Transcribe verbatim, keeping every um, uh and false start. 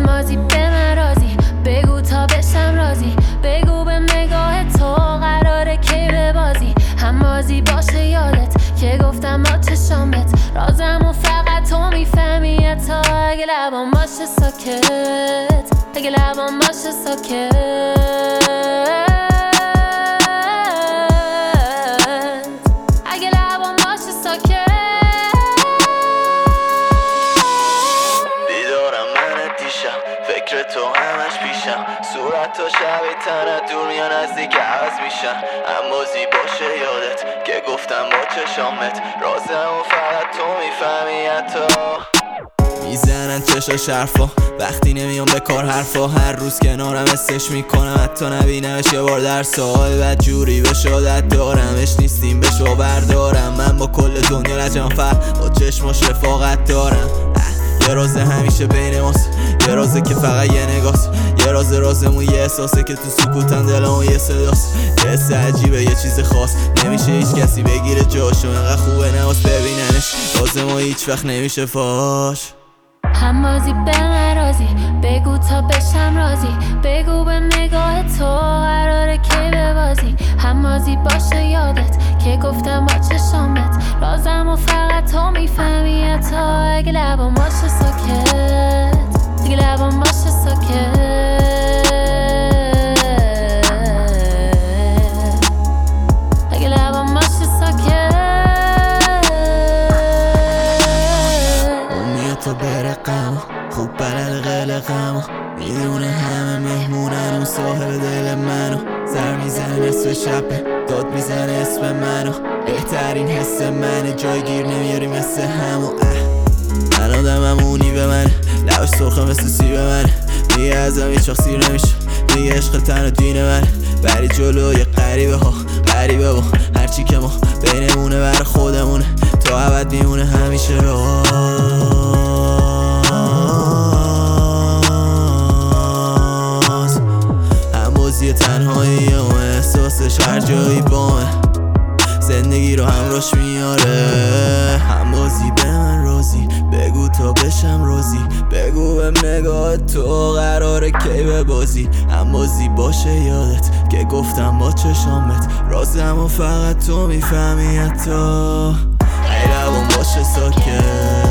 همازی به من رازی، بگو تا بشم رازی، بگو به نگاه تو قراره کی ببازی. همازی باشه یادت که گفتم با چشامت رازمو فقط تو میفهمی. تا اگه لبام باشه ساکت، اگه لبام باشه ساکت، اگه لبام باشه ساکت. بیدارم من دیشم، فکر تو همش پیشم، صورت تو شبیه تنت دور میان نزدیک عوض میشن. اما باشه یادت که گفتم با چشامت رازمو فقط تو میفهمی. حتی میزنن چشاش حرفا وقتی نمیام به کار حرفا، هر روز کنارم استش میکنم حتی نبینمش یه بار در سال. بد جوری به شادت دارمش نیستیم بشو بردارم، من با کل دنیا لجم فر با چشماش رفاقت دارم. یه رازه همیشه بین ماست، یه رازه که فقط یه نگاست، یه رازه رازمون یه احساسه که تو سکوتن دلمون یه صداست. یه حس عجیبه یه چیز خاص نمیشه هیچ کسی بگیره جاشو، انقدر خوبه نماز ببیننش رازمون هیچ وقت نمیشه فاش. همازی به من رازی، بگو تا بشم رازی، بگو به نگاه تو قراره کی ببازی. همازی باشه یادت که گفتم با چشامت رازمو فقط تو میفهمی. تا اگه لبام باشه ساکت، اگه لبام باشه ساکت، اگه لبام باشه ساکت. اون میاد تا برقم خوب بلد قلقم، میدونه همه مهمونن اون صاحب دل منو. سر میزنه نصف شبه داد میزنه اسم منو، بهترین حس منه جایگیر نمیاری مثل همو. من آدمم اونی به من لبش سرخه مثل سیب من، میگه ازم هیچ وقت سیر نمیشه، میگه عشق تن و دین من. بری جلوی غریبه ها غریبه با هرچی که ما بینمونه بر خودمونه تا ابد میمونه همیشه راز. همازی تنهایی و احساسش هر جایی بامه، زندگی رو همراش میاره. همازی به من رازی، بگو تا بشم رازی، بگو به نگاه تو قراره کی ببازی. همازی باشه یادت که گفتم با چشامت رازمو فقط تو میفهمی. حتی ای لبام باشه ساکت.